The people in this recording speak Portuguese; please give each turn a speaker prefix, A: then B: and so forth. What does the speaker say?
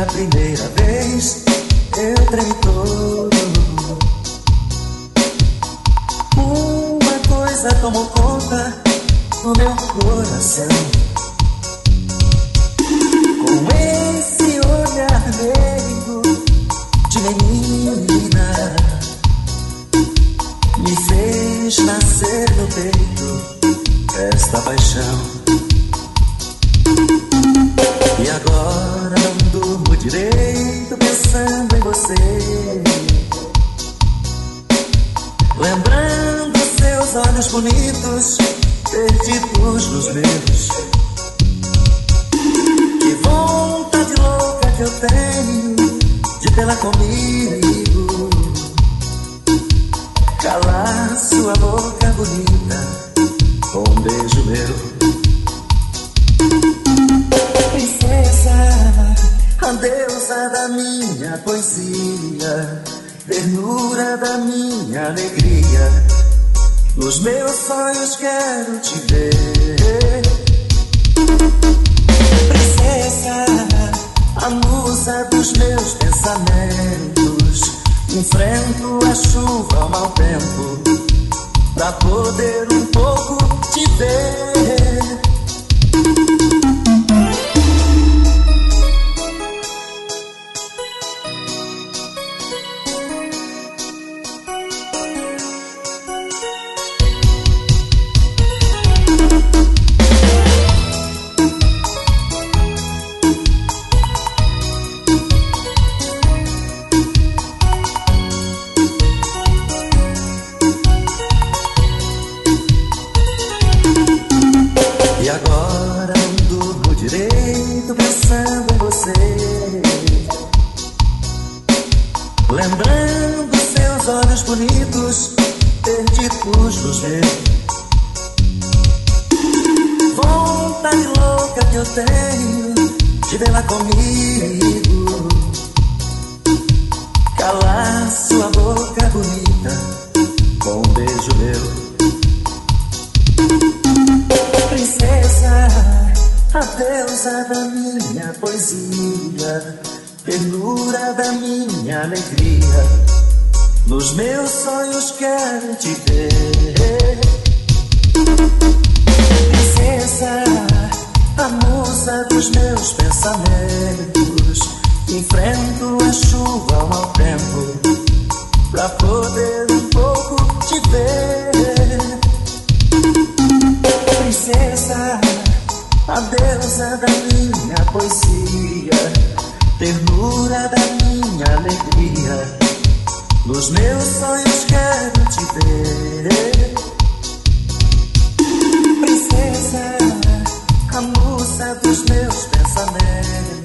A: a primeira vez eu tremi todo. Uma coisa tomou conta do meu coração. Com esse olhar meigo de menina, me fez nascer no peito esta paixão. E agora não durmo direito pensando em você, lembrando seus olhos bonitos perdidos nos meus. Que vontade louca que eu tenho de tê-la comigo, calar sua boca bonita com um beijo meu. Princesa, a deusa da minha poesia, ternura da minha alegria, nos meus sonhos quero te ver. Princesa, a musa dos meus pensamentos, enfrento a chuva ao mau tempo pra poder um pouco te ver. E agora não durmo direito pensando em você, lembrando seus olhos bonitos perdidos nos meus. Vontade louca que eu tenho de vê-la comigo, calar sua boca bonita com um beijo meu. Princesa, a deusa da minha poesia, ternura da minha alegria, nos meus sonhos quero te ver. Princesa, a musa dos meus pensamentos, enfrento a chuva ao mau tempo pra poder um pouco te ver. Princesa, a deusa da minha poesia, ternura da minha alegria, nos meus sonhos quero te ver. Princesa, a musa dos meus pensamentos,